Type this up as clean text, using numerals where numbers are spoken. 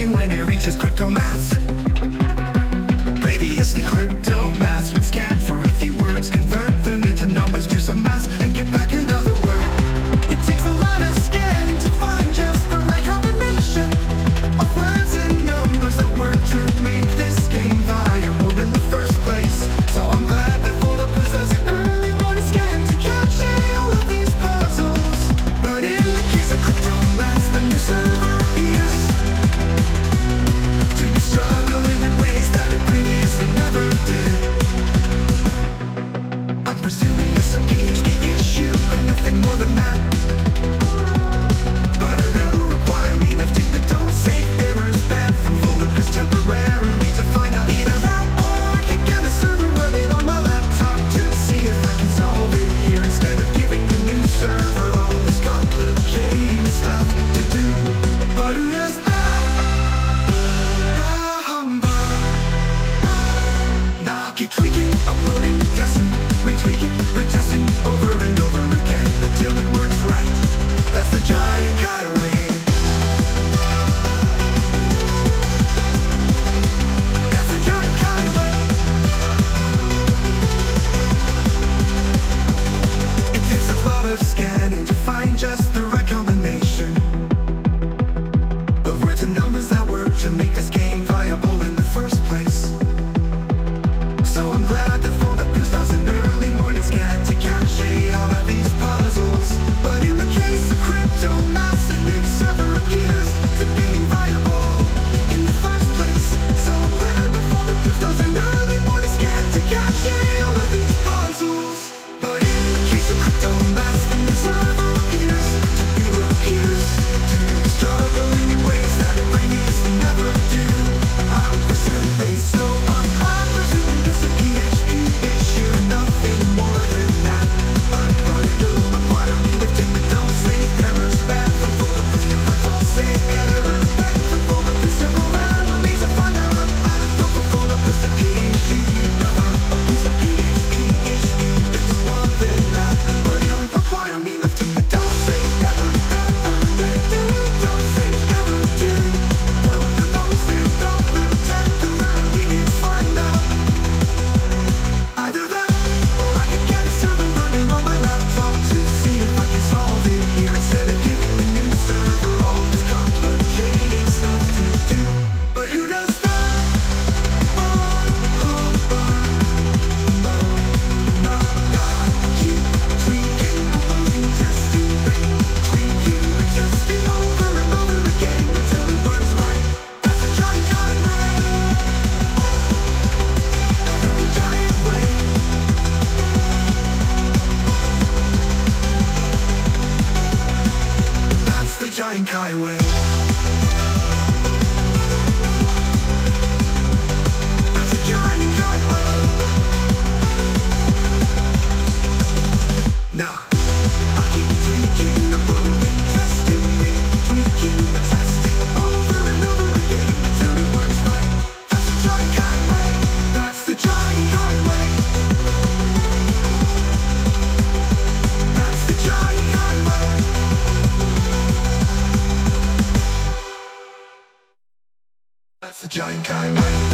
shaking when it reaches crypto mass. Baby, it's the crypto mass. Let's scan for a few words, convert them into numbers, do some math, and get back another word. It takes a lot of scanning to find just the right combination of words and numbers that work to make this game viable in the first place. So I'm glad that Fold Up does an early morning scan to catch all of these puzzles. But in the case of crypto mass, the new server is to be struggling in ways that it previously never did. I'm presuming it's a PhD issue, but nothing more than that. But a little requirement of things that don't save errors bad from Fold Up just temporarily to find out either that or I can get a server running on my laptop to see if I can solve it here instead of giving the new server all this complicated stuff to do. But who does that? Now I'll keep tweaking, uploading, testing, retweaking, retesting over and over again until it works right. That's the giant highway. That's the giant highway. It takes a lot of scanning to find just the right combination of words and numbers that work to make this game viable in the first place. So I'm glad that Fold Up does an early morning scan to catch all of these puzzles. But in the case of crypto mass, a new server appears to be viable in the first place. So I'm glad that Fold Up does an early morning scan to catch all of these puzzles. But in the case of crypto mass, a new server appears to be struggling in ways that it previously never did. I'm presuming so I'm presuming it's a PhD issue, nothing more than that. But it will require me lifting the don't save errors bad from Fold Up. Don't save errors bad from Fold Up. It's temporarily to find out how to go from Fold Up. It's a PhD, it's a PhD issue. It's more than that. But it will require me lifting the don't save errors bad from Fold Up. Don't save errors do. Don't save, don't live temporarily to find out. Either that, or I can get a server running on my laptop to see if I can solve it here instead of giving the new server all this complicated stuff to do. But who does that? Keep tweaking, uploading, testing, retweaking, retesting over and over again until it works right. That's the giant highway. That's the giant way. That's the giant highway. That's the giant highway. Now, I keep tweaking, uploading, testing, retweaking, testing over and over again until it works right. That's the giant highway. That's the giant highway. That's the giant highway. That's the giant highway.